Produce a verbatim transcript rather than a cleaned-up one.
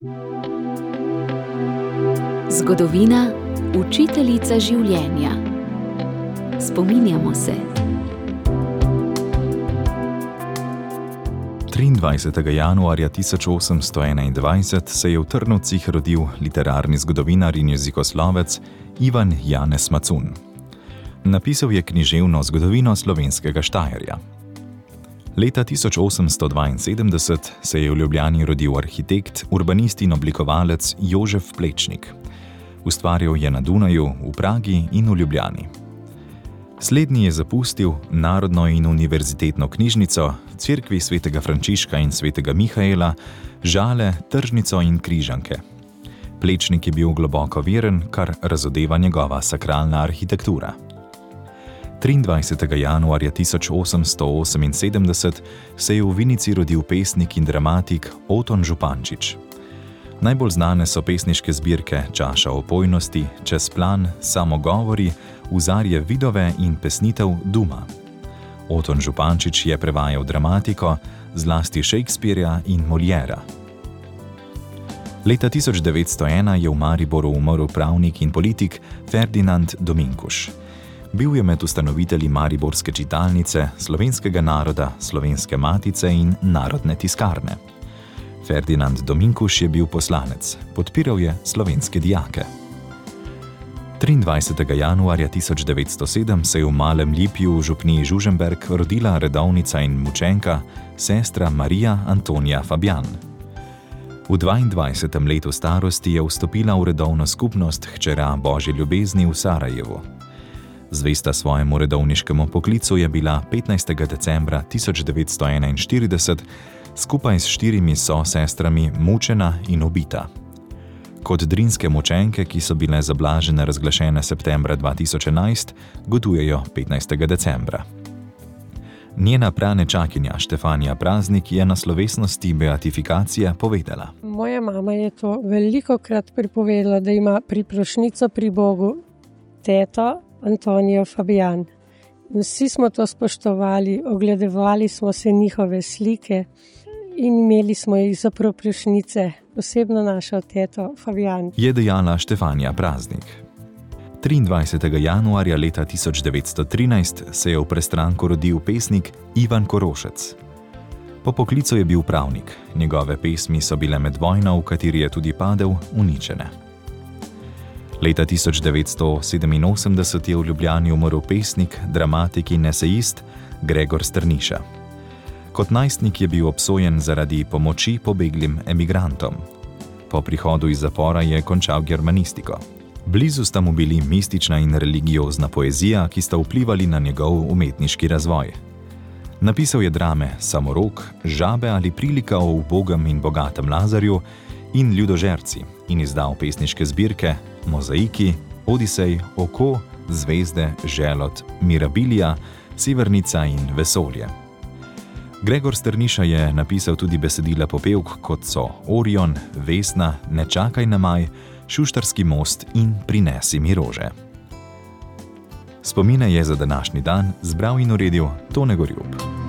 Zgodovina, učiteljica življenja. Spominjamo se. triindvajsetega januarja tisoč osemsto enaindvajset se je v Trnovcih rodil literarni zgodovinar in jezikoslovec Ivan Janez Macun. Napisal je književno zgodovino slovenskega Štajerja. Leta tisoč osemsto dvainsedemdeset se je v Ljubljani rodil arhitekt, urbanist in oblikovalec Jožef Plečnik. Ustvarjal je na Dunaju, v Pragi in v Ljubljani. Slednji je zapustil Narodno in univerzitetno knjižnico, Cerkvi svetega Frančiška in svetega Mihaela, Žale, Tržnico in Križanke. Plečnik je bil globoko veren, kar razodeva njegova sakralna arhitektura. triindvajsetega januarja tisoč osemsto oseminsedemdeset se je v Vinici rodil pesnik in dramatik Oton Župančič. Najbolj znane so pesniške zbirke Čaša opojnosti, Čez plan, Samogovori, Uzarje vidove in pesnitev Duma. Oton Župančič je prevajal dramatiko, zlasti Shakespearea in Moliera. Leta tisoč devetsto ena je v Mariboru umrl pravnik in politik Ferdinand Dominkuš. Bil je med ustanovitelji Mariborske čitalnice, Slovenskega naroda, Slovenske matice in Narodne tiskarne. Ferdinand Dominkuš je bil poslanec, podpiral je slovenske dijake. triindvajsetega januarja tisoč devetsto sedem se je v Malem Lipju v župniji Žužemberk rodila redovnica in mučenka, sestra Marija Antonija Fabjan. V dvaindvajsetem letu starosti je vstopila v redovno skupnost hčera Božje ljubezni v Sarajevu. Zvesta svojemu redovniškemu poklicu je bila petnajstega decembra tisoč devetsto enainštirideset skupaj s štirimi sosestrami mučena in ubita. Kot drinske mučenke, ki so bile zablažene razglašene septembra dva tisoč enajst, gotujejo petnajstega decembra. Njena pranečakinja Štefanija Praznik je na slovesnosti beatifikacije povedala. Moja mama je to velikokrat pripovedala, da ima priprošnico pri Bogu teto Antonijo Fabjan. Vsi smo to spoštovali, ogledovali smo se njihove slike in imeli smo jih za priprošnice, posebno našo teto Fabjan. Je dejala Štefanija Praznik. triindvajsetega januarja leta tisoč devetsto trinajst se je v Prestranku rodil pesnik Ivan Korošec. Po poklicu je bil pravnik, njegove pesmi so bile med vojno, v kateri je tudi padel, uničene. Leta tisoč devetsto sedeminosemdeset je v Ljubljani umrl pesnik, dramatik in esejist Gregor Strniša. Kot najstnik je bil obsojen zaradi pomoči pobeglim emigrantom. Po prihodu iz zapora je končal germanistiko. Blizu sta mu bili mistična in religiozna poezija, ki sta vplivali na njegov umetniški razvoj. Napisal je drame Samorok, Žabe ali prilika o ubogem in bogatem Lazarju in Ljudožerci in izdal pesniške zbirke Mozaiki, Odisej, Oko, Zvezde, Želod, Mirabilija, Severnica in Vesolje. Gregor Strniša je napisal tudi besedila popevk, kot so Orion, Vesna, Ne čakaj na maj, Šuštarski most in Prinesi mi rože. Spomine je za današnji dan zbral in uredil Tone Gorjup.